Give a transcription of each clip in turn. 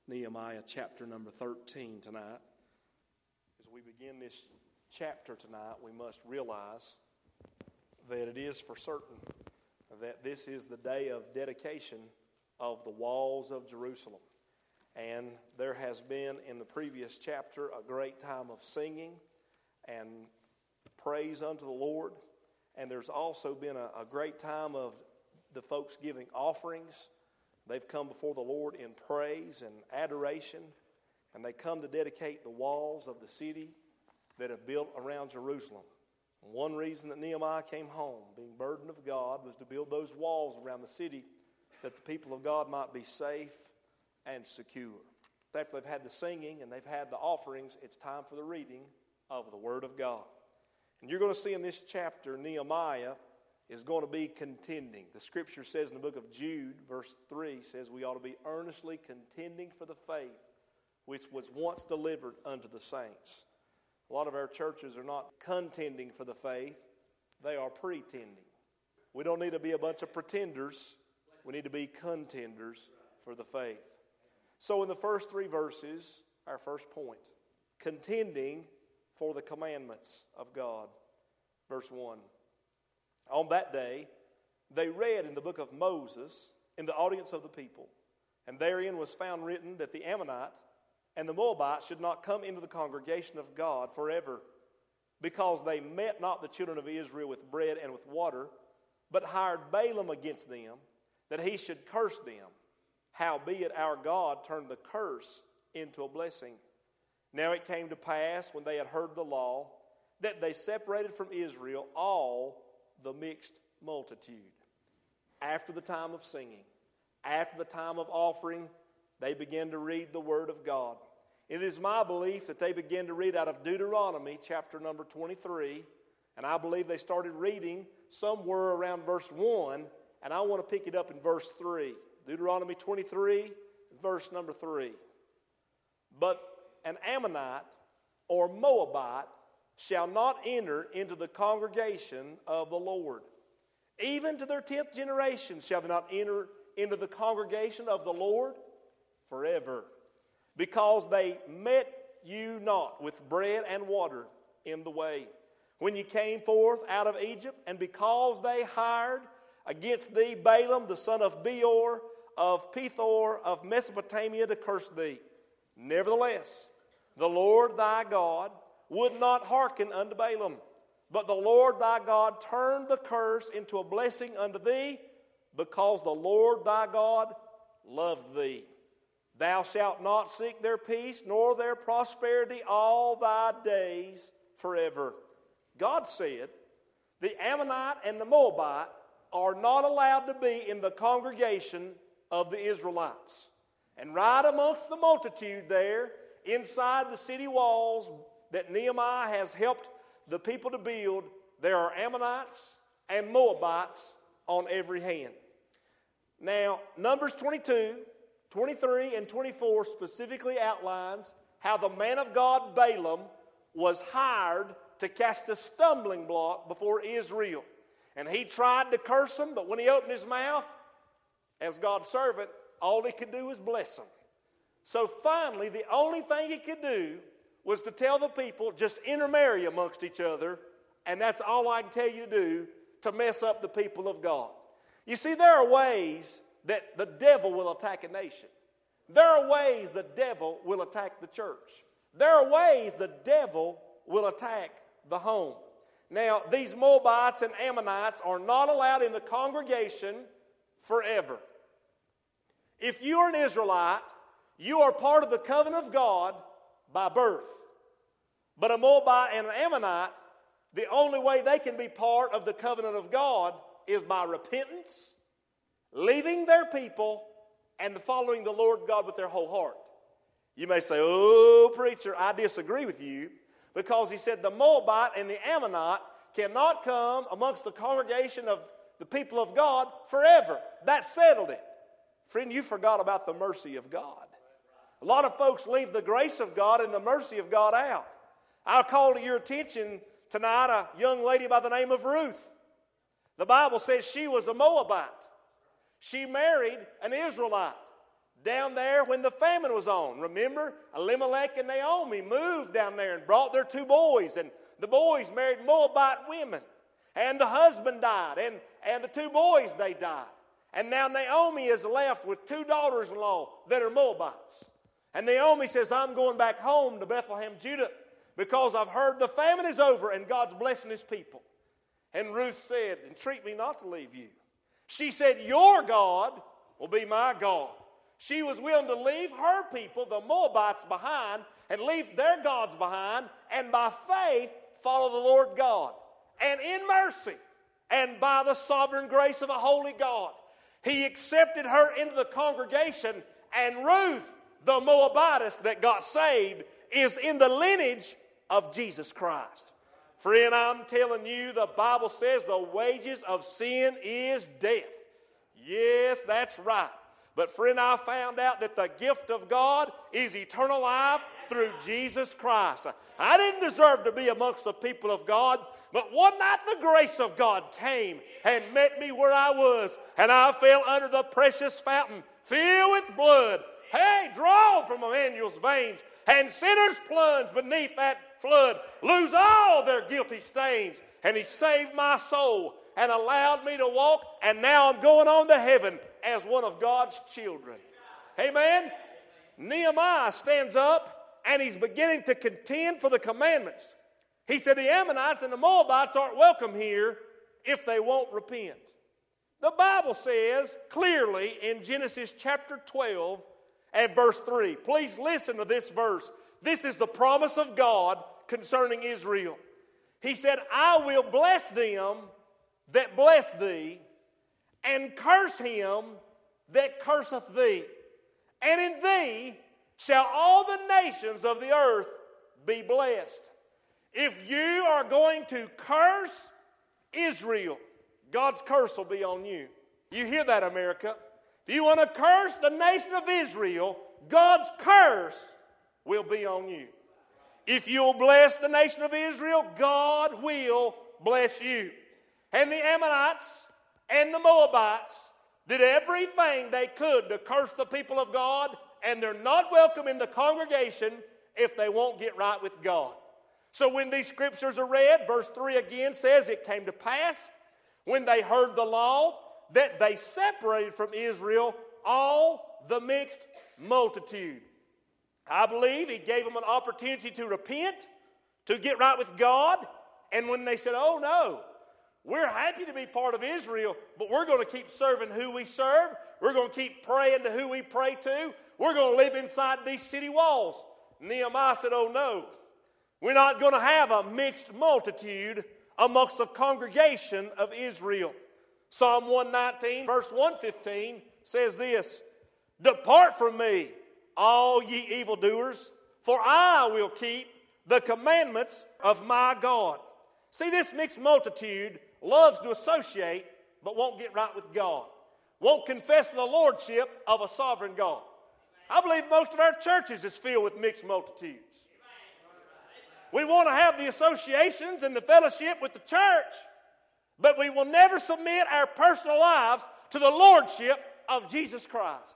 Nehemiah chapter number 13 tonight. As we begin this chapter tonight, we must realize that it is for certain that this is the day of dedication of the walls of Jerusalem. And there has been in the previous chapter a great time of singing and praise unto the Lord. And there's also been a great time of the folks giving offerings. They've come before the Lord in praise and adoration, and they come to dedicate the walls of the city that have built around Jerusalem. And one reason that Nehemiah came home, being burdened of God, was to build those walls around the city that the people of God might be safe and secure. After they've had the singing and they've had the offerings, it's time for the reading of the Word of God. And you're going to see in this chapter, Nehemiah is going to be contending. The scripture says in the book of Jude, verse 3, says we ought to be earnestly contending for the faith which was once delivered unto the saints. A lot of our churches are not contending for the faith, they are pretending. We don't need to be a bunch of pretenders, we need to be contenders for the faith. So in the first three verses, our first point, contending for the commandments of God. Verse 1. On that day, they read in the book of Moses in the audience of the people, and therein was found written that the Ammonite and the Moabite should not come into the congregation of God forever, because they met not the children of Israel with bread and with water, but hired Balaam against them, that he should curse them. Howbeit our God turned the curse into a blessing. Now it came to pass, when they had heard the law, that they separated from Israel all the mixed multitude. After the time of singing, after the time of offering, they began to read the Word of God. It is my belief that they began to read out of Deuteronomy chapter number 23, and I believe they started reading somewhere around verse 1, and I want to pick it up in verse 3. Deuteronomy 23, verse number 3. But an Ammonite or Moabite shall not enter into the congregation of the Lord. Even to their 10th generation shall they not enter into the congregation of the Lord forever, because they met you not with bread and water in the way, when you came forth out of Egypt, and because they hired against thee Balaam the son of Beor of Pethor of Mesopotamia to curse thee. Nevertheless, the Lord thy God would not hearken unto Balaam, but the Lord thy God turned the curse into a blessing unto thee, because the Lord thy God loved thee. Thou shalt not seek their peace nor their prosperity all thy days forever. God said the Ammonite and the Moabite are not allowed to be in the congregation of the Israelites. And right amongst the multitude there, inside the city walls that Nehemiah has helped the people to build, there are Ammonites and Moabites on every hand. Now, Numbers 22, 23, and 24 specifically outlines how the man of God Balaam was hired to cast a stumbling block before Israel. And he tried to curse them, but when he opened his mouth, as God's servant, all he could do was bless them. So finally, the only thing he could do was to tell the people, just intermarry amongst each other, and that's all I can tell you to do to mess up the people of God. You see, there are ways that the devil will attack a nation. There are ways the devil will attack the church. There are ways the devil will attack the home. Now, these Moabites and Ammonites are not allowed in the congregation forever. If you are an Israelite, you are part of the covenant of God by birth. But a Moabite and an Ammonite, the only way they can be part of the covenant of God is by repentance, leaving their people, and following the Lord God with their whole heart. You may say, oh, preacher, I disagree with you, because he said the Moabite and the Ammonite cannot come amongst the congregation of the people of God forever. That settled it. Friend, you forgot about the mercy of God. A lot of folks leave the grace of God and the mercy of God out. I'll call to your attention tonight a young lady by the name of Ruth. The Bible says she was a Moabite. She married an Israelite. down there when the famine was on. Remember, Elimelech and Naomi moved down there and brought their 2 boys, and the boys married Moabite women. And the husband died, and the 2 boys, they died. And now Naomi is left with 2 daughters-in-law that are Moabites. And Naomi says, I'm going back home to Bethlehem, Judah, because I've heard the famine is over and God's blessing His people. And Ruth said, entreat me not to leave you. She said, your God will be my God. She was willing to leave her people, the Moabites, behind, and leave their gods behind, and by faith follow the Lord God. And in mercy, and by the sovereign grace of a holy God, He accepted her into the congregation, and Ruth, the Moabitess that got saved, is in the lineage of Jesus Christ. Friend, I'm telling you, the Bible says the wages of sin is death. Yes, that's right. But friend, I found out that the gift of God is eternal life through Jesus Christ. I didn't deserve to be amongst the people of God, but one night the grace of God came and met me where I was, and I fell under the precious fountain filled with blood. Hey, drawn from Emmanuel's veins, and sinners plunge beneath that flood, lose all their guilty stains, and He saved my soul and allowed me to walk, and now I'm going on to heaven as one of God's children. Amen? Nehemiah stands up, and he's beginning to contend for the commandments. He said the Ammonites and the Moabites aren't welcome here if they won't repent. The Bible says clearly in Genesis chapter 12 and verse 3. Please listen to this verse. This is the promise of God concerning Israel. He said, I will bless them that bless thee, and curse him that curseth thee. And in thee shall all the nations of the earth be blessed. If you are going to curse Israel, God's curse will be on you. You hear that, America? If you want to curse the nation of Israel, God's curse will be on you. If you'll bless the nation of Israel, God will bless you. And the Ammonites and the Moabites did everything they could to curse the people of God, and they're not welcome in the congregation if they won't get right with God. So when these scriptures are read, verse 3 again says, it came to pass when they heard the law that they separated from Israel all the mixed multitude. I believe He gave them an opportunity to repent, to get right with God, and when they said, oh no, we're happy to be part of Israel, but we're going to keep serving who we serve. We're going to keep praying to who we pray to. We're going to live inside these city walls. Nehemiah said, oh no, we're not going to have a mixed multitude amongst the congregation of Israel. Psalm 119, verse 115 says this, depart from me, all ye evildoers, for I will keep the commandments of my God. See, this mixed multitude loves to associate, but won't get right with God. Won't confess the lordship of a sovereign God. I believe most of our churches is filled with mixed multitudes. We want to have the associations and the fellowship with the church, but we will never submit our personal lives to the lordship of Jesus Christ.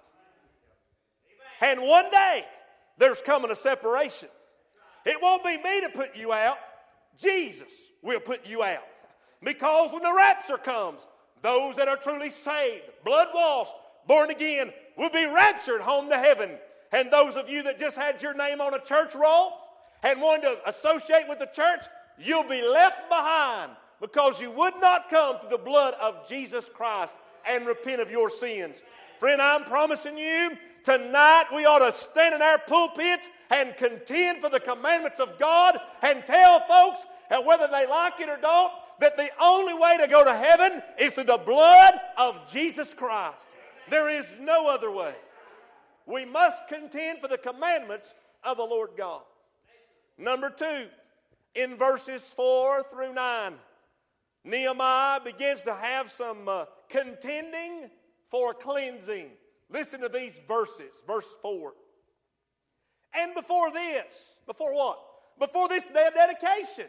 And one day, there's coming a separation. It won't be me to put you out. Jesus will put you out. Because when the rapture comes, those that are truly saved, blood-washed, born again, will be raptured home to heaven. And those of you that just had your name on a church roll and wanted to associate with the church, you'll be left behind because you would not come to the blood of Jesus Christ and repent of your sins. Friend, I'm promising you, tonight we ought to stand in our pulpits and contend for the commandments of God and tell folks, and whether they like it or don't, that the only way to go to heaven is through the blood of Jesus Christ. There is no other way. We must contend for the commandments of the Lord God. Number 2, in verses 4 through 9, Nehemiah begins to have some contending for cleansing. Listen to these verses. Verse 4. And before this, before what? Before this day of dedication.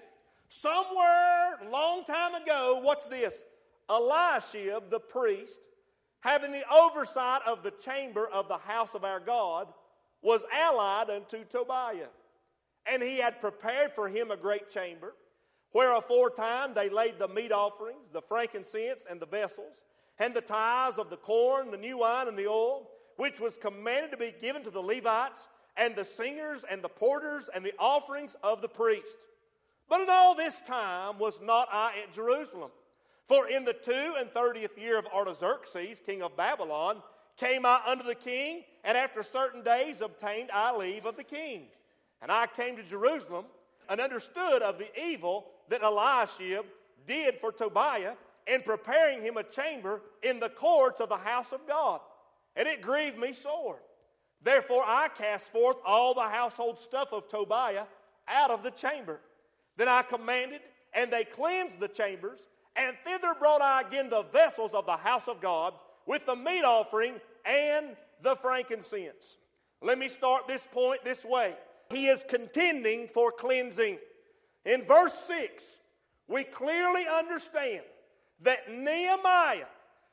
Somewhere long time ago, what's this? Eliashib the priest having the oversight of the chamber of the house of our God, was allied unto Tobiah. And he had prepared for him a great chamber, where aforetime they laid the meat offerings, the frankincense, and the vessels, and the tithes of the corn, the new wine, and the oil, which was commanded to be given to the Levites, and the singers, and the porters, and the offerings of the priest. But in all this time was not I at Jerusalem. For in the 32nd year of Artaxerxes, king of Babylon, came I unto the king, and after certain days obtained I leave of the king. And I came to Jerusalem, and understood of the evil that Eliashib did for Tobiah, in preparing him a chamber in the courts of the house of God. And it grieved me sore. Therefore I cast forth all the household stuff of Tobiah out of the chamber. Then I commanded, and they cleansed the chambers, and thither brought I again the vessels of the house of God, with the meat offering and the frankincense. Let me start this point this way. He is contending for cleansing. In verse 6, we clearly understand that Nehemiah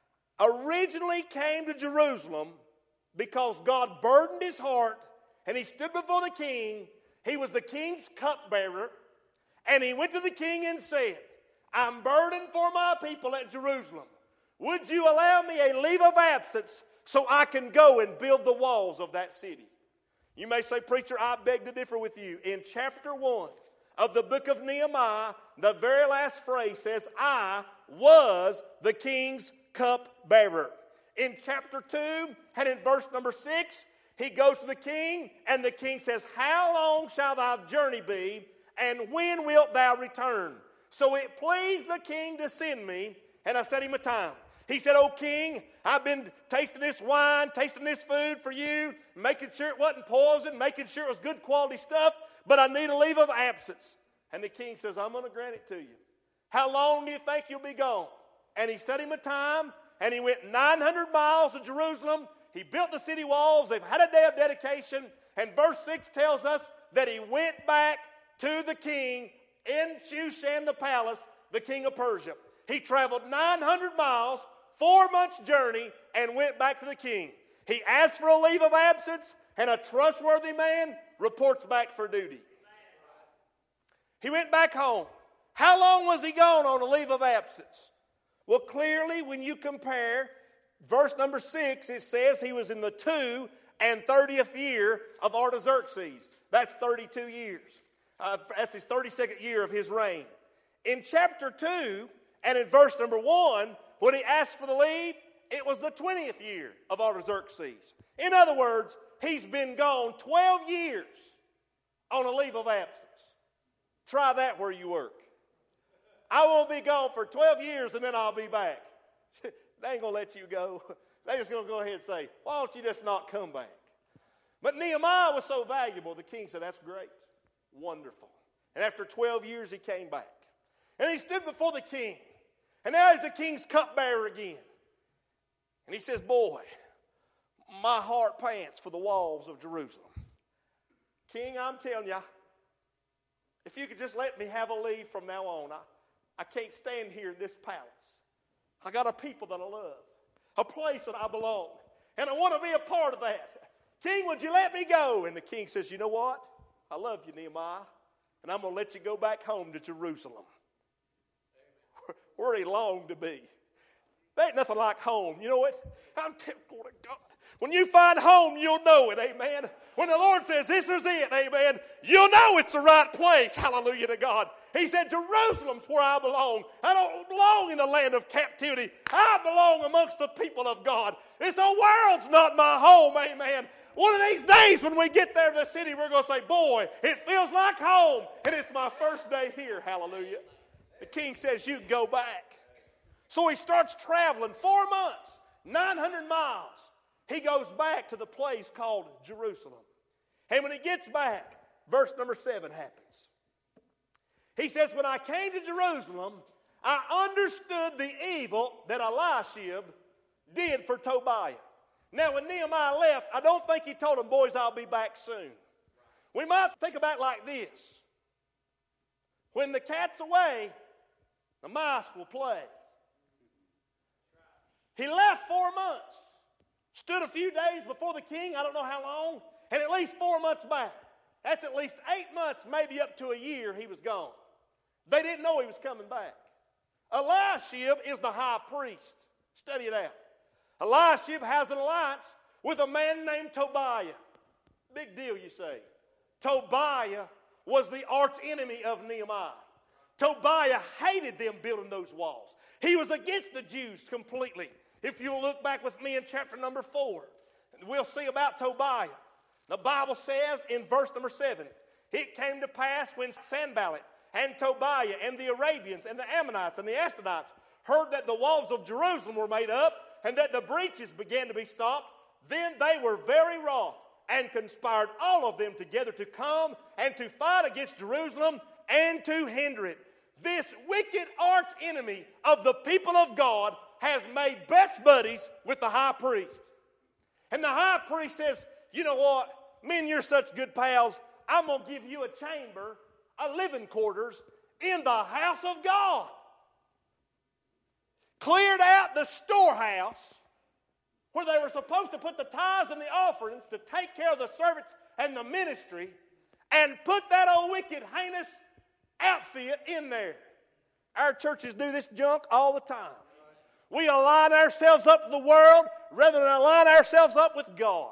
originally came to Jerusalem because God burdened his heart, and he stood before the king. He was the king's cupbearer, and he went to the king and said, I'm burdened for my people at Jerusalem. Would you allow me a leave of absence so I can go and build the walls of that city? You may say, preacher, I beg to differ with you. In chapter 1 of the book of Nehemiah, the very last phrase says, I was the king's cupbearer. In chapter 2 and in verse number 6, he goes to the king, and the king says, how long shall thy journey be, and when wilt thou return? So it pleased the king to send me, and I set him a time. He said, O king, I've been tasting this wine, tasting this food for you, making sure it wasn't poison, making sure it was good quality stuff, but I need a leave of absence. And the king says, I'm going to grant it to you. How long do you think you'll be gone? And he set him a time, and he went 900 miles to Jerusalem. He built the city walls. They've had a day of dedication. And verse 6 tells us that he went back to the king in Shushan the palace, the king of Persia. He traveled 900 miles, 4 months' journey, and went back to the king. He asked for a leave of absence, and a trustworthy man reports back for duty. He went back home. How long was he gone on a leave of absence? Well, clearly, when you compare verse number 6, it says he was in the 32nd year of Artaxerxes. That's 32 years. That's his 32nd year of his reign. In chapter 2 and in verse number 1, when he asked for the leave, it was the 20th year of Artaxerxes. In other words, he's been gone 12 years on a leave of absence. Try that where you work. I won't be gone for 12 years and then I'll be back. They ain't going to let you go. They're just going to go ahead and say, why don't you just not come back? But Nehemiah was so valuable, the king said, that's great. Wonderful. And after 12 years, he came back. And he stood before the king. And now he's the king's cupbearer again. And he says, boy, my heart pants for the walls of Jerusalem. King, I'm telling you, if you could just let me have a leave from now on, I can't stand here in this palace. I got a people that I love, a place that I belong, and I want to be a part of that. King, would you let me go? And the king says, you know what? I love you, Nehemiah, and I'm going to let you go back home to Jerusalem, where he longed to be. There ain't nothing like home. You know what? I'm telling God. When you find home, you'll know it, amen. When the Lord says, this is it, amen, you'll know it's the right place. Hallelujah to God. He said, Jerusalem's where I belong. I don't belong in the land of captivity. I belong amongst the people of God. This whole world's not my home, amen. One of these days when we get there to the city, we're going to say, boy, it feels like home, and it's my first day here, hallelujah. The king says, you go back. So he starts traveling 4 months, 900 miles. He goes back to the place called Jerusalem. And when he gets back, verse number 7 happens. He says, when I came to Jerusalem, I understood the evil that Eliashib did for Tobiah. Now, when Nehemiah left, I don't think he told them, boys, I'll be back soon. We might think about it like this. When the cat's away, the mice will play. He left 4 months, stood a few days before the king, I don't know how long, and at least 4 months back. That's at least 8 months, maybe up to a year he was gone. They didn't know he was coming back. Eliashib is the high priest. Study it out. Eliashib has an alliance with a man named Tobiah. Big deal, you say. Tobiah was the arch enemy of Nehemiah. Tobiah hated them building those walls. He was against the Jews completely. If you'll look back with me in chapter number 4, we'll see about Tobiah. The Bible says in verse number 7, it came to pass when Sanballat and Tobiah and the Arabians and the Ammonites and the Ashdodites heard that the walls of Jerusalem were made up and that the breaches began to be stopped, then they were very wroth and conspired all of them together to come and to fight against Jerusalem and to hinder it. This wicked arch enemy of the people of God has made best buddies with the high priest. And the high priest says, you know what? Me and you're such good pals, I'm going to give you a chamber, a living quarters in the house of God. Cleared out the storehouse where they were supposed to put the tithes and the offerings to take care of the servants and the ministry, and put that old wicked, heinous outfit in there. Our churches do this junk all the time. We align ourselves up with the world rather than align ourselves up with God.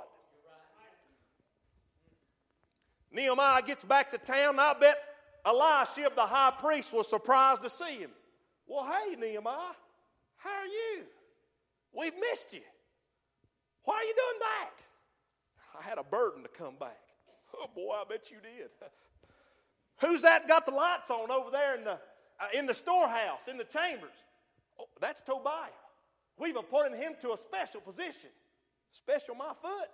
Nehemiah gets back to town, and I bet Eliashib, the high priest, was surprised to see him. Well, hey, Nehemiah, how are you? We've missed you. Why are you doing back? I had a burden to come back. Oh, boy, I bet you did. Who's that got the lights on over there in the storehouse, in the chambers? Oh, that's Tobiah. We've appointed him to a special position. Special my foot.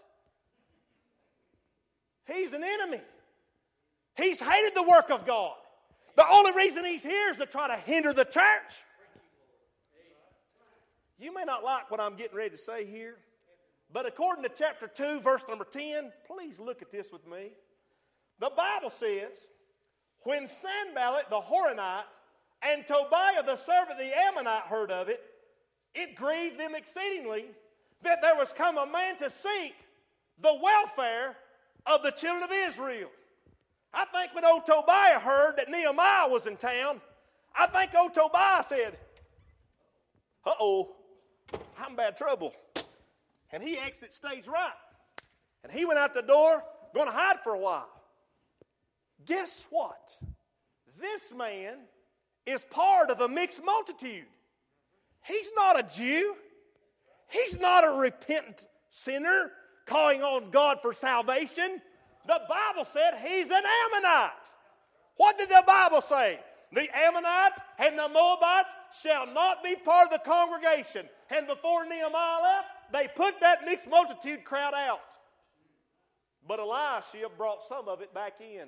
He's an enemy. He's hated the work of God. The only reason he's here is to try to hinder the church. You may not like what I'm getting ready to say here, but according to chapter 2, verse number 10, please look at this with me. The Bible says, when Sanballat the Horonite and Tobiah the servant of the Ammonite heard of it, it grieved them exceedingly that there was come a man to seek the welfare of the children of Israel. I think when old Tobiah heard that Nehemiah was in town, I think old Tobiah said, uh-oh, I'm in bad trouble. And he exits stage right. And he went out the door, going to hide for a while. Guess what? This man is part of the mixed multitude. He's not a Jew. He's not a repentant sinner calling on God for salvation. The Bible said he's an Ammonite. What did the Bible say? The Ammonites and the Moabites shall not be part of the congregation. And before Nehemiah left, they put that mixed multitude crowd out. But Eliashib brought some of it back in.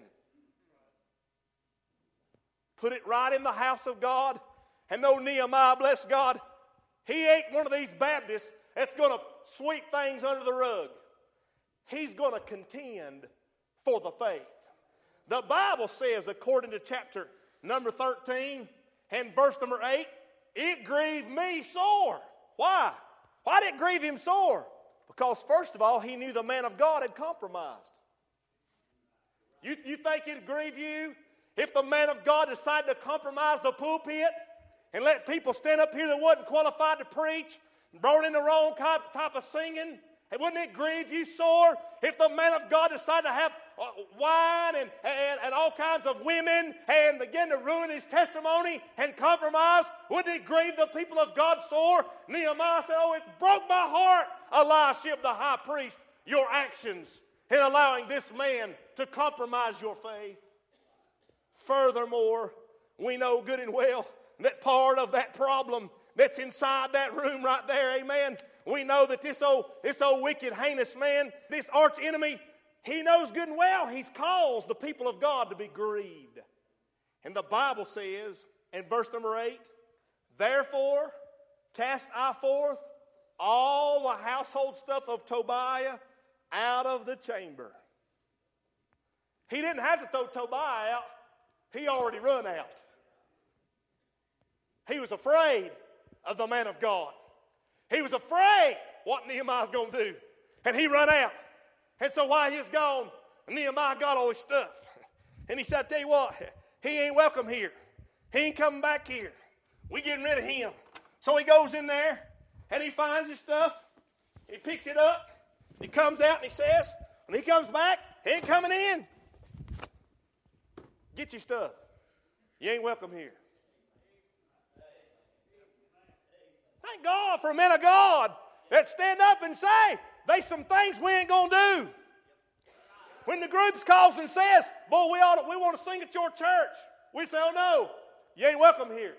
Put it right in the house of God. And though Nehemiah, bless God, he ain't one of these Baptists that's going to sweep things under the rug. He's going to contend for the faith. The Bible says, according to chapter number 13 and verse number 8, it grieved me sore. Why? Why did it grieve him sore? Because first of all, he knew the man of God had compromised. You think it'd grieve you if the man of God decided to compromise the pulpit and let people stand up here that wasn't qualified to preach and brought in the wrong type of singing? And wouldn't it grieve you sore if the man of God decided to have wine and all kinds of women and begin to ruin his testimony and compromise? Wouldn't it grieve the people of God sore? Nehemiah said, oh, it broke my heart, Eliashib the high priest, your actions in allowing this man to compromise your faith. Furthermore, we know good and well that part of that problem that's inside that room right there, amen, we know that this old wicked, heinous man, this arch enemy, he knows good and well he's caused the people of God to be grieved. And the Bible says in verse number 8, therefore cast I forth all the household stuff of Tobiah out of the chamber. He didn't have to throw Tobiah out. He already run out. He was afraid of the man of God. He was afraid what Nehemiah's going to do. And he run out. And so while he was gone, Nehemiah got all his stuff. And he said, I tell you what, he ain't welcome here. He ain't coming back here. We getting rid of him. So he goes in there and he finds his stuff. He picks it up. He comes out and he says, when he comes back, he ain't coming in. Get your stuff. You ain't welcome here. Thank God for men of God that stand up and say, there's some things we ain't going to do. When the group calls and says, boy, we want to sing at your church, we say, oh no, you ain't welcome here.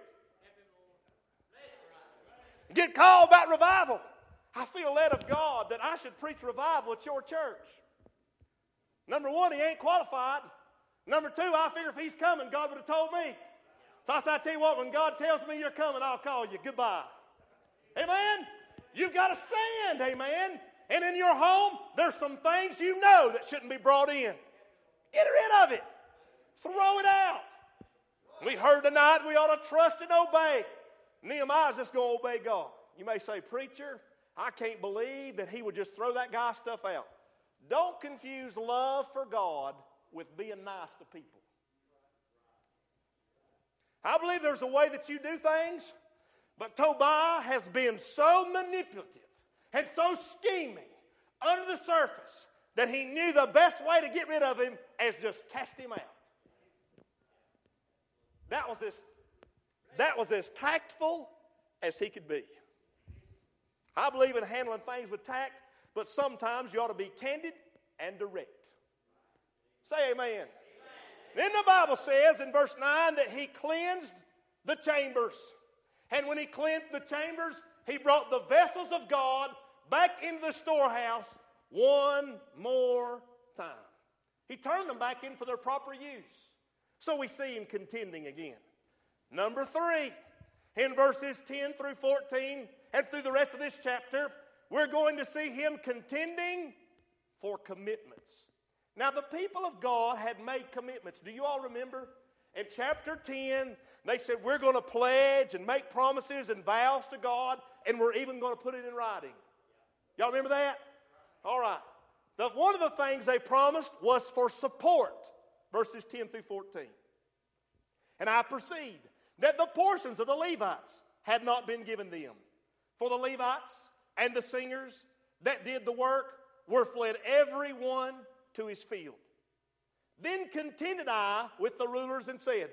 Get called about revival. I feel led of God that I should preach revival at your church. Number one, he ain't qualified. Number two, I figure if he's coming, God would have told me. So I said, I tell you what, when God tells me you're coming, I'll call you. Goodbye. Amen? You've got to stand, amen? And in your home, there's some things you know that shouldn't be brought in. Get rid of it. Throw it out. We heard tonight we ought to trust and obey. Nehemiah's just going to obey God. You may say, preacher, I can't believe that he would just throw that guy's stuff out. Don't confuse love for God with being nice to people. I believe there's a way that you do things, but Tobiah has been so manipulative and so scheming under the surface that he knew the best way to get rid of him is just cast him out. That was as tactful as he could be. I believe in handling things with tact, but sometimes you ought to be candid and direct. Say amen. Amen. Then the Bible says in verse 9 that he cleansed the chambers. And when he cleansed the chambers, he brought the vessels of God back into the storehouse one more time. He turned them back in for their proper use. So we see him contending again. Number 3, in verses 10 through 14, and through the rest of this chapter, we're going to see him contending for commitments. Now, the people of God had made commitments. Do you all remember? In chapter 10, they said, we're going to pledge and make promises and vows to God, and we're even going to put it in writing. Y'all remember that? All right. One of the things they promised was for support, verses 10 through 14. And I perceived that the portions of the Levites had not been given them. For the Levites and the singers that did the work were fled every one to his field. Then contended I with the rulers and said,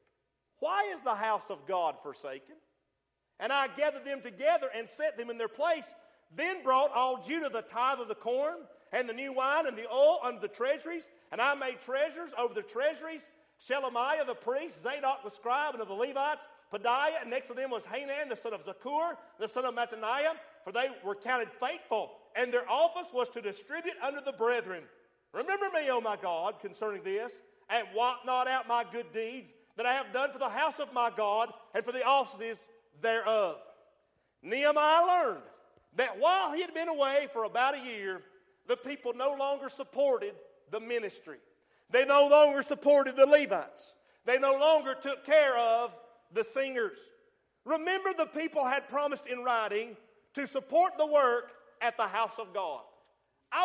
why is the house of God forsaken? And I gathered them together and set them in their place. Then brought all Judah the tithe of the corn and the new wine and the oil unto the treasuries. And I made treasures over the treasuries. Shelemiah the priest, Zadok the scribe, and of the Levites, Pedaiah, and next to them was Hanan the son of Zakur, the son of Mattaniah, for they were counted faithful, and their office was to distribute unto the brethren. Remember me, O my God, concerning this, and blot not out my good deeds that I have done for the house of my God and for the offices thereof. Nehemiah learned that while he had been away for about a year, the people no longer supported the ministry. They no longer supported the Levites. They no longer took care of the singers. Remember, the people had promised in writing to support the work at the house of God. I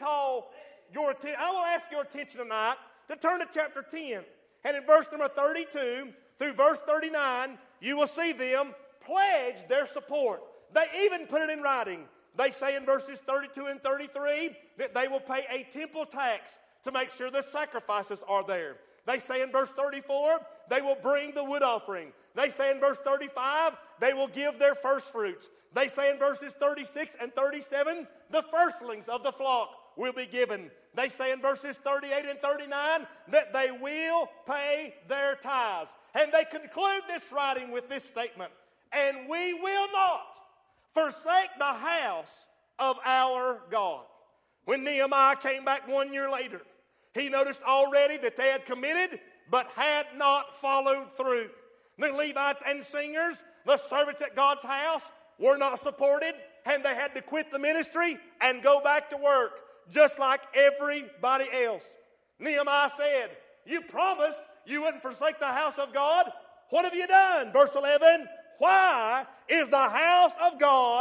will ask your attention tonight to turn to chapter 10. And in verse number 32 through verse 39, you will see them pledge their support. They even put it in writing. They say in verses 32 and 33 that they will pay a temple tax to make sure the sacrifices are there. They say in verse 34, they will bring the wood offering. They say in verse 35, they will give their first fruits. They say in verses 36 and 37, the firstlings of the flock will be given. They say in verses 38 and 39 that they will pay their tithes. And they conclude this writing with this statement, and we will not forsake the house of our God. When Nehemiah came back 1 year later, he noticed already that they had committed but had not followed through. The Levites and singers, the servants at God's house, were not supported, and they had to quit the ministry and go back to work, just like everybody else. Nehemiah said, you promised you wouldn't forsake the house of God. What have you done? Verse 11, why is the house of God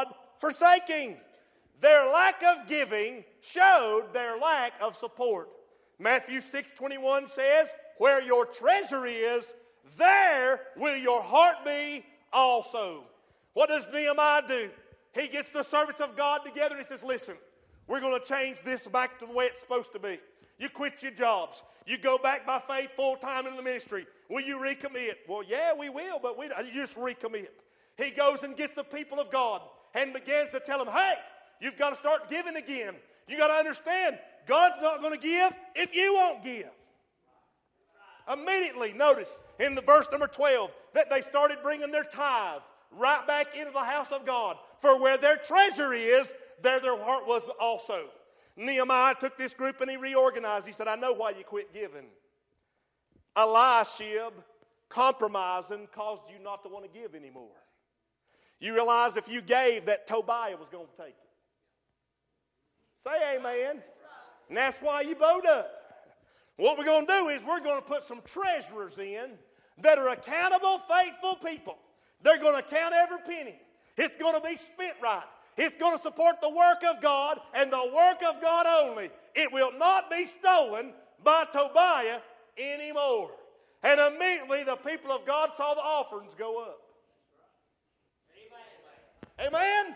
forsaking. Their lack of giving showed their lack of support. Matthew 6:21 says, where your treasure is, there will your heart be also. What does Nehemiah do? He gets the servants of God together and he says, listen, we're going to change this back to the way it's supposed to be. You quit your jobs. You go back by faith full time in the ministry. Will you recommit? Well, yeah, we will, but you just recommit. He goes and gets the people of God and begins to tell them, hey, you've got to start giving again. You got to understand, God's not going to give if you won't give. Immediately, notice in the verse number 12 that they started bringing their tithes right back into the house of God. For where their treasure is, there their heart was also. Nehemiah took this group and he reorganized. He said, I know why you quit giving. Eliashib, compromising, caused you not to want to give anymore. You realize if you gave, that Tobiah was going to take it. Say amen. And that's why you bowed up. What we're going to do is we're going to put some treasurers in that are accountable, faithful people. They're going to count every penny. It's going to be spent right. It's going to support the work of God and the work of God only. It will not be stolen by Tobiah anymore. And immediately the people of God saw the offerings go up. Amen? Amen?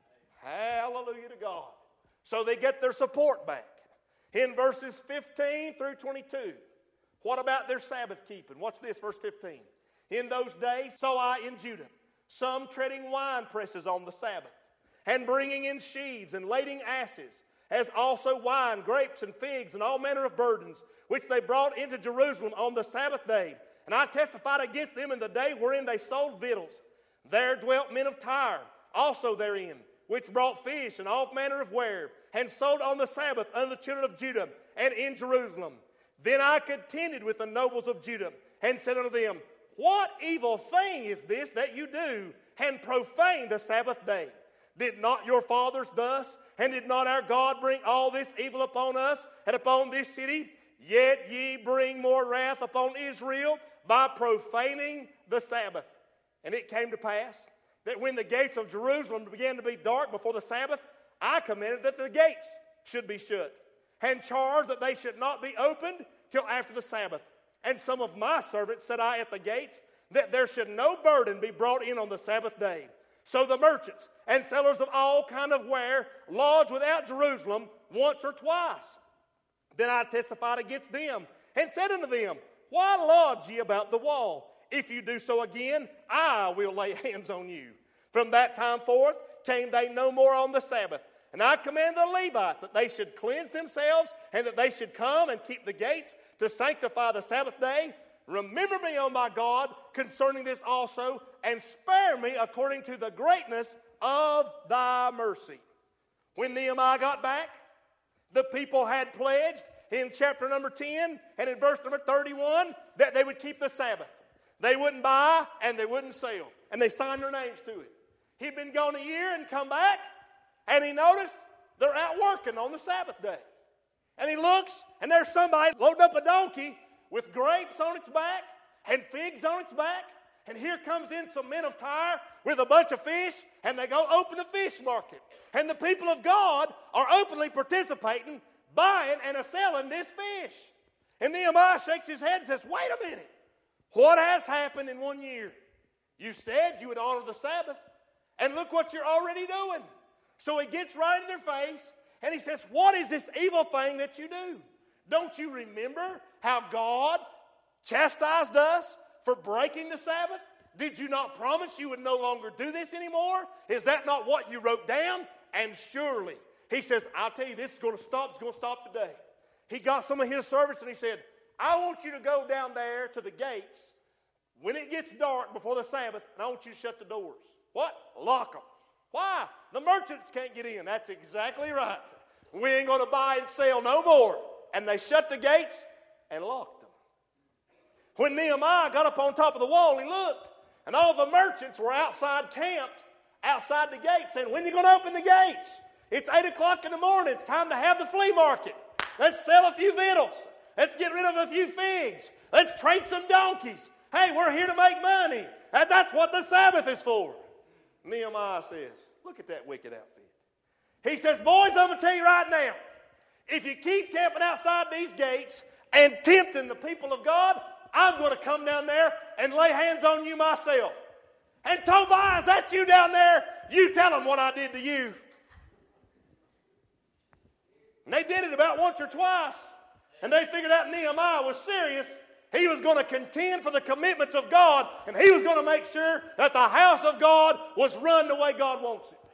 Hallelujah to God. So they get their support back. In verses 15 through 22, what about their Sabbath keeping? What's this, verse 15? In those days saw I in Judah some treading wine presses on the Sabbath, and bringing in sheaves and lading asses, as also wine, grapes, and figs, and all manner of burdens, which they brought into Jerusalem on the Sabbath day. And I testified against them in the day wherein they sold victuals. There dwelt men of Tyre also therein, which brought fish and all manner of ware, and sold on the Sabbath unto the children of Judah and in Jerusalem. Then I contended with the nobles of Judah, and said unto them, what evil thing is this that you do, and profane the Sabbath day? Did not your fathers thus, and did not our God bring all this evil upon us and upon this city? Yet ye bring more wrath upon Israel by profaning the Sabbath. And it came to pass that when the gates of Jerusalem began to be dark before the Sabbath, I commanded that the gates should be shut, and charged that they should not be opened till after the Sabbath. And some of my servants set I at the gates, that there should no burden be brought in on the Sabbath day. So the merchants and sellers of all kind of ware lodged without Jerusalem once or twice. Then I testified against them, and said unto them, why lodge ye about the wall? If you do so again, I will lay hands on you. From that time forth came they no more on the Sabbath. And I commanded the Levites that they should cleanse themselves, and that they should come and keep the gates to sanctify the Sabbath day. Remember me, O my God, concerning this also, and spare me according to the greatness of thy mercy. When Nehemiah got back, the people had pledged in chapter number 10 and in verse number 31 that they would keep the Sabbath. They wouldn't buy and they wouldn't sell. And they signed their names to it. He'd been gone a year and come back, and he noticed they're out working on the Sabbath day. And he looks, and there's somebody loading up a donkey with grapes on its back and figs on its back. And here comes in some men of Tyre with a bunch of fish, and they go open a fish market. And the people of God are openly participating, buying and selling this fish. And Nehemiah shakes his head and says, wait a minute. What has happened in 1 year? You said you would honor the Sabbath, and look what you're already doing. So he gets right in their face, and he says, what is this evil thing that you do? Don't you remember how God chastised us for breaking the Sabbath? Did you not promise you would no longer do this anymore? Is that not what you wrote down? And surely, he says, I'll tell you, this is going to stop. It's going to stop today. He got some of his servants, and he said, I want you to go down there to the gates when it gets dark before the Sabbath, and I want you to shut the doors. What? Lock them. Why? The merchants can't get in. That's exactly right. We ain't going to buy and sell no more. And they shut the gates and locked them. When Nehemiah got up on top of the wall, he looked, and all the merchants were outside camped, outside the gate, saying, when are you going to open the gates? It's 8 o'clock in the morning. It's time to have the flea market. Let's sell a few victuals. Let's get rid of a few figs. Let's trade some donkeys. Hey, we're here to make money. That's what the Sabbath is for. Nehemiah says, Look at that wicked outfit. He says, boys, I'm going to tell you right now, if you keep camping outside these gates and tempting the people of God, I'm going to come down there and lay hands on you myself. And Tobias, that's you down there. You tell them what I did to you. And they did it about once or twice. And they figured out Nehemiah was serious. He was going to contend for the commitments of God. And he was going to make sure that the house of God was run the way God wants it.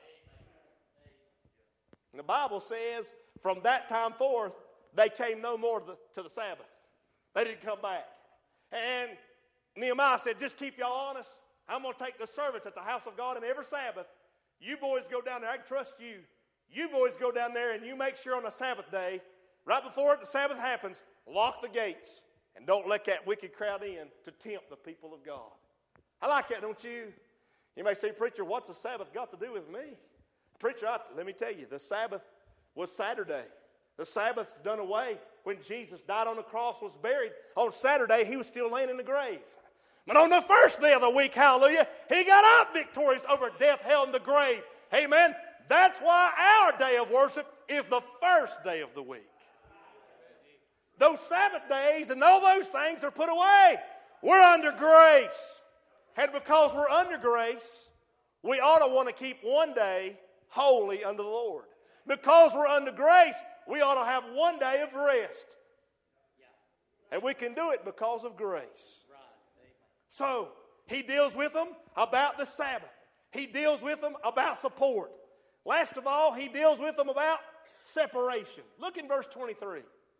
And the Bible says from that time forth, they came no more to the Sabbath. They didn't come back. And Nehemiah said, just keep y'all honest. I'm going to take the servants at the house of God, and every Sabbath, you boys go down there. I can trust you. You boys go down there, and you make sure on the Sabbath day, right before the Sabbath happens, lock the gates, and don't let that wicked crowd in to tempt the people of God. I like that, don't you? You may say, preacher, what's the Sabbath got to do with me? Preacher, let me tell you, the Sabbath was Saturday. The Sabbath's done away. When Jesus died on the cross, was buried, on Saturday, he was still laying in the grave. But on the first day of the week, hallelujah, he got up victorious over death, hell, and the grave. Amen. That's why our day of worship is the first day of the week. Those Sabbath days and all those things are put away. We're under grace. And because we're under grace, we ought to want to keep one day holy unto the Lord. Because we're under grace, we ought to have one day of rest. And we can do it because of grace. So, he deals with them about the Sabbath. He deals with them about support. Last of all, he deals with them about separation. Look in verse 23.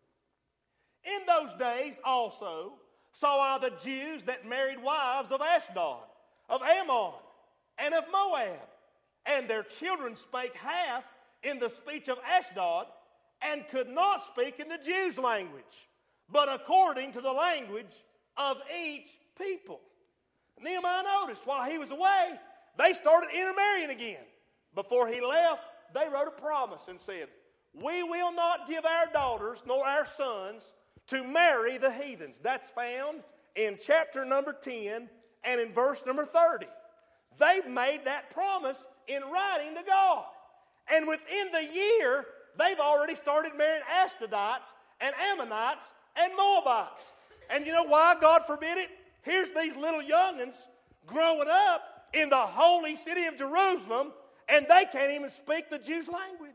In those days also saw I the Jews that married wives of Ashdod, of Ammon, and of Moab. And their children spake half in the speech of Ashdod, and could not speak in the Jews' language, but according to the language of each people. Nehemiah noticed while he was away, they started intermarrying again. Before he left, they wrote a promise and said, we will not give our daughters nor our sons to marry the heathens. That's found in chapter number 10 and in verse number 30. They made that promise in writing to God. And within the year, they've already started marrying Ashdodites and Ammonites and Moabites. And you know why God forbid it? Here's these little young'uns growing up in the holy city of Jerusalem, and they can't even speak the Jews' language.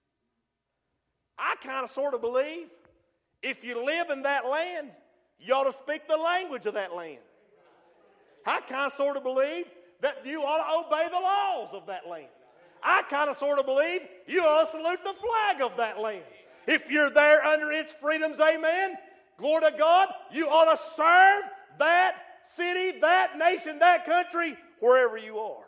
I kind of sort of believe if you live in that land, you ought to speak the language of that land. I kind of sort of believe that you ought to obey the laws of that land. I kind of sort of believe you ought to salute the flag of that land. If you're there under its freedoms, amen, glory to God, you ought to serve that city, that nation, that country, wherever you are.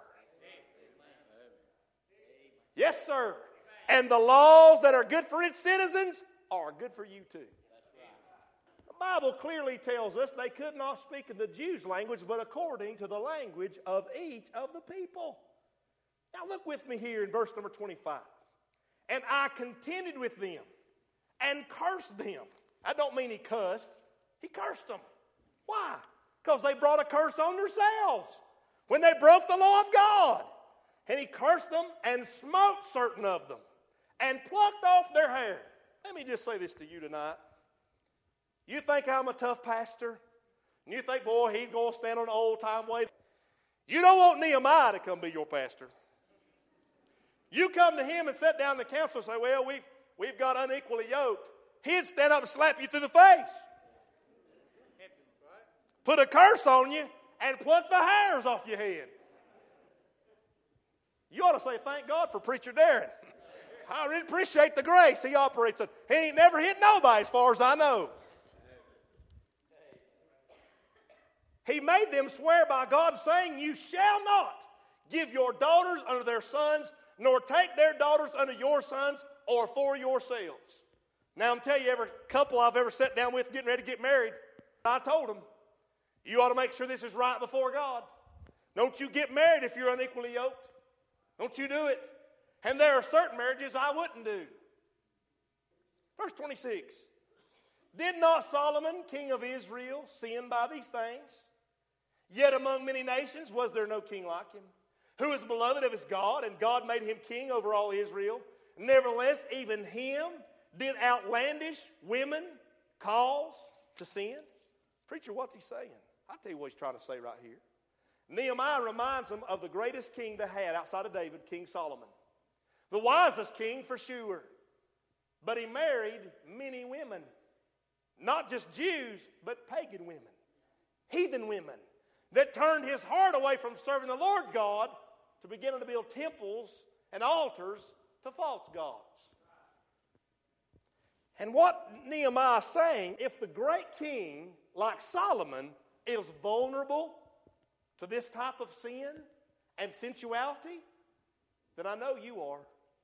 Yes, sir. And the laws that are good for its citizens are good for you too. The Bible clearly tells us they could not speak in the Jews' language, but according to the language of each of the people. Now look with me here in verse number 25. And I contended with them and cursed them. I don't mean he cussed. He cursed them. Why? Because they brought a curse on themselves when they broke the law of God. And he cursed them and smote certain of them and plucked off their hair. Let me just say this to you tonight. You think I'm a tough pastor? And you think, boy, he's going to stand on the old-time way? You don't want Nehemiah to come be your pastor. You come to him and sit down in the council and say, well, we've got unequally yoked. He'd stand up and slap you through the face. Put a curse on you and pluck the hairs off your head. You ought to say, thank God for Preacher Darren. I really appreciate the grace he operates in. He ain't never hit nobody as far as I know. He made them swear by God, saying, you shall not give your daughters unto their sons, nor take their daughters unto your sons, or for yourselves. Now, I'm telling you, every couple I've ever sat down with getting ready to get married, I told them, you ought to make sure this is right before God. Don't you get married if you're unequally yoked. Don't you do it. And there are certain marriages I wouldn't do. Verse 26. Did not Solomon, king of Israel, sin by these things? Yet among many nations was there no king like him, who was beloved of his God, and God made him king over all Israel. Nevertheless, even him did outlandish women cause to sin. Preacher, what's he saying? I'll tell you what he's trying to say right here. Nehemiah reminds them of the greatest king they had outside of David, King Solomon. The wisest king for sure. But he married many women. Not just Jews, but pagan women. Heathen women. That turned his heart away from serving the Lord God to beginning to build temples and altars to false gods. And what Nehemiah is saying, if the great king like Solomon is vulnerable to this type of sin and sensuality, then I know you are.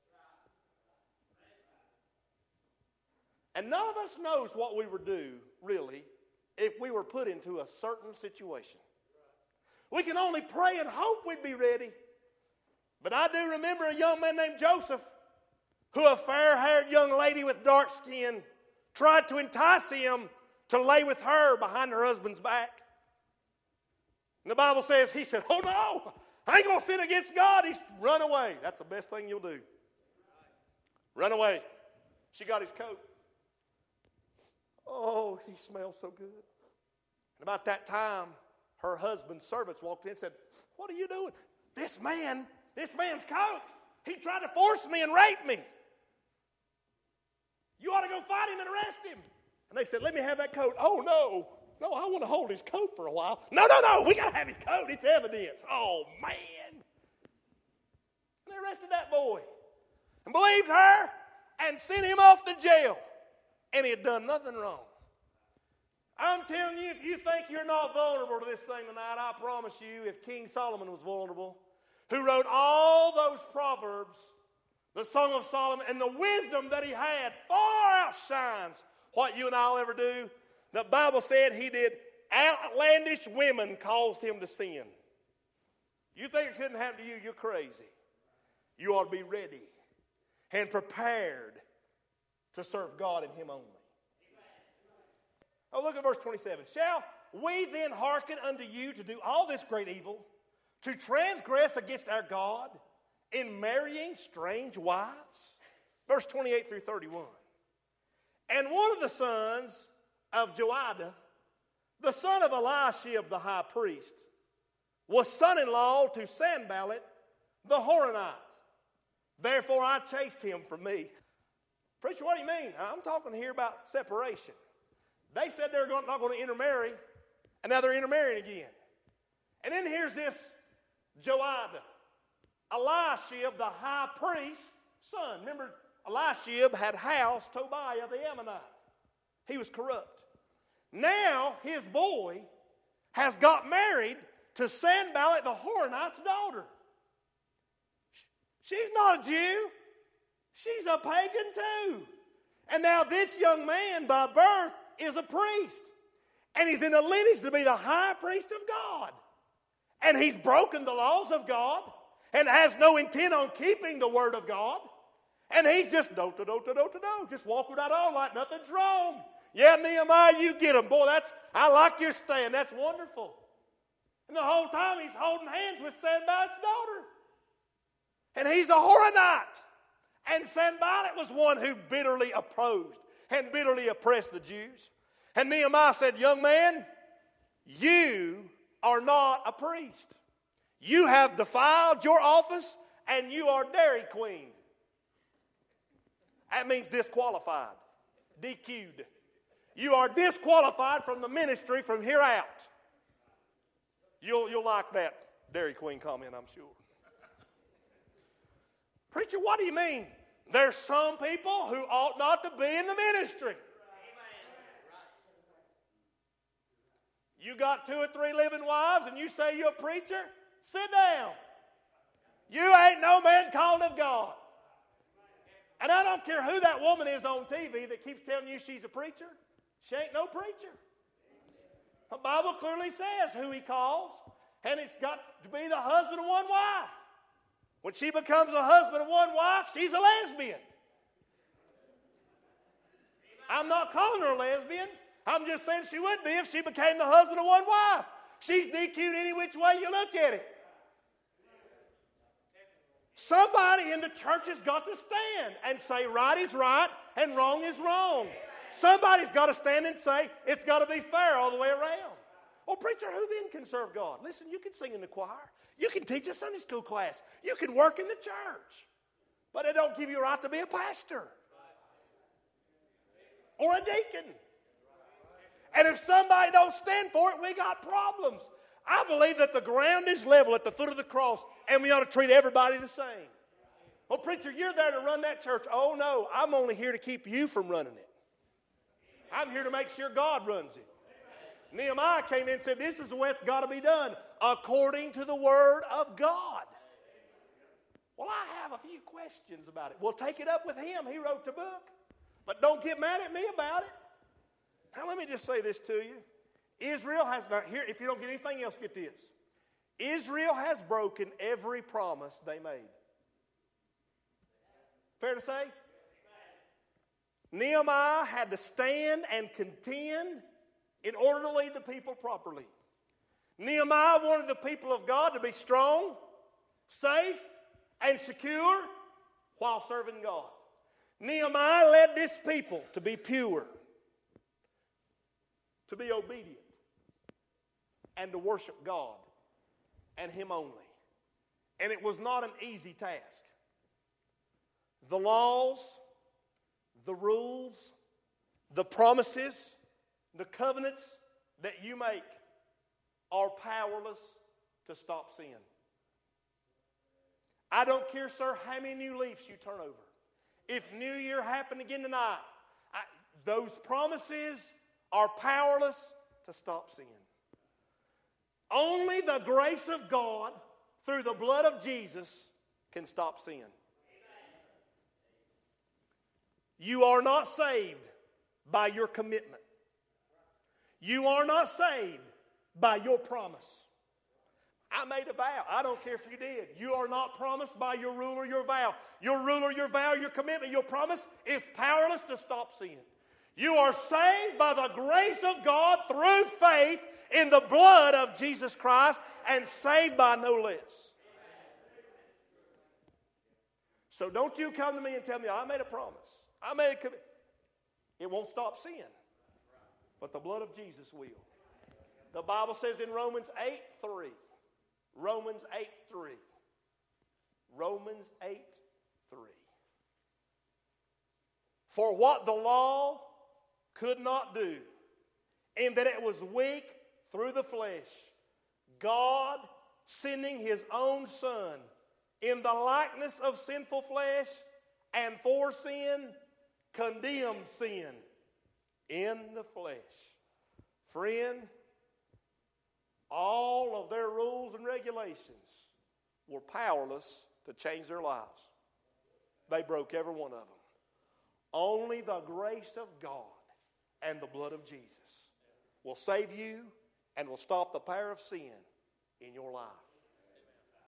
And none of us knows what we would do, really, if we were put into a certain situation. We can only pray and hope we'd be ready. But I do remember a young man named Joseph, who a fair-haired young lady with dark skin tried to entice him to lay with her behind her husband's back. And the Bible says, he said, "Oh no, I ain't going to sin against God." He's run away. That's the best thing you'll do. Run away. She got his coat. Oh, he smells so good. And about that time, her husband's servants walked in and said, "What are you doing?" This man's coat. He tried to force me and rape me. You ought to go fight him and arrest him. And they said, "Let me have that coat." "Oh, no. No, I want to hold his coat for a while." No. We got to have his coat. It's evidence." Oh, man. And they arrested that boy and believed her and sent him off to jail. And he had done nothing wrong. I'm telling you, if you think you're not vulnerable to this thing tonight, I promise you, if King Solomon was vulnerable, who wrote all those Proverbs, the Song of Solomon, and the wisdom that he had far outshines what you and I will ever do. The Bible said he did outlandish women caused him to sin. You think it couldn't happen to you, you're crazy. You ought to be ready and prepared to serve God and him only. Oh, look at verse 27. "Shall we then hearken unto you to do all this great evil, to transgress against our God in marrying strange wives?" Verse 28 through 31. "And one of the sons of Joiada, the son of Eliashib the high priest, was son-in-law to Sanballat the Horonite. Therefore I chased him from me." Preacher, what do you mean? I'm talking here about separation. They said they're not going to intermarry, and now they're intermarrying again. And then here's this Joiada, Eliashib, the high priest's son. Remember, Eliashib had housed Tobiah the Ammonite. He was corrupt. Now his boy has got married to Sanballat the Horonite's daughter. She's not a Jew. She's a pagan too. And now this young man by birth is a priest. And he's in the lineage to be the high priest of God. And he's broken the laws of God and has no intent on keeping the word of God. And he's just just walking out all like nothing's wrong. Yeah, Nehemiah, you get him. Boy, I like your stand. That's wonderful. And the whole time he's holding hands with Sanballat's daughter. And he's a Horonite. And Sanballat was one who bitterly opposed and bitterly oppressed the Jews. And Nehemiah said, "Young man, you are not a priest. You have defiled your office and you are Dairy Queen." That means disqualified, DQ'd. You are disqualified from the ministry from here out. You'll like that Dairy Queen comment, I'm sure. "Preacher, what do you mean?" There's some people who ought not to be in the ministry. You got 2 or 3 living wives and you say you're a preacher? Sit down. You ain't no man called of God. And I don't care who that woman is on TV that keeps telling you she's a preacher. She ain't no preacher. The Bible clearly says who he calls, and it's got to be the husband of one wife. When she becomes a husband of one wife, she's a lesbian. I'm not calling her a lesbian. I'm just saying she would be if she became the husband of one wife. She's DQ'd any which way you look at it. Somebody in the church has got to stand and say right is right and wrong is wrong. Somebody's got to stand and say it's got to be fair all the way around. Oh, preacher, who then can serve God? Listen, you can sing in the choir. You can teach a Sunday school class. You can work in the church. But it don't give you a right to be a pastor or a deacon. And if somebody don't stand for it, we got problems. I believe that the ground is level at the foot of the cross, and we ought to treat everybody the same. Well, preacher, you're there to run that church. Oh, no, I'm only here to keep you from running it. I'm here to make sure God runs it. Nehemiah came in and said, this is the way it's got to be done, according to the Word of God. Well, I have a few questions about it. We'll take it up with him. He wrote the book. But don't get mad at me about it. Now, let me just say this to you. Israel has not, here, if you don't get anything else, get this. Israel has broken every promise they made. Fair to say? Nehemiah had to stand and contend in order to lead the people properly. Nehemiah wanted the people of God to be strong, safe, and secure while serving God. Nehemiah led this people to be pure, to be obedient, and to worship God and Him only. And it was not an easy task. The laws, the rules, the promises, the covenants that you make are powerless to stop sin. I don't care, sir, how many new leaves you turn over. If New Year happened again tonight, those promises are powerless to stop sin. Only the grace of God through the blood of Jesus can stop sin. You are not saved by your commitment. You are not saved by your promise. I made a vow. I don't care if you did. You are not promised by your rule or your vow. Your rule or your vow, your commitment, your promise is powerless to stop sin. You are saved by the grace of God through faith in the blood of Jesus Christ and saved by no less. So don't you come to me and tell me, I made a promise. I made a commitment. It won't stop sin. But the blood of Jesus will. The Bible says in Romans 8:3. Romans 8:3. Romans 8:3. For what the law could not do, in that it was weak through the flesh, God, sending His own Son in the likeness of sinful flesh, and for sin, condemned sin in the flesh. Friend, all of their rules and regulations were powerless to change their lives. They broke every one of them. Only the grace of God and the blood of Jesus will save you and will stop the power of sin in your life.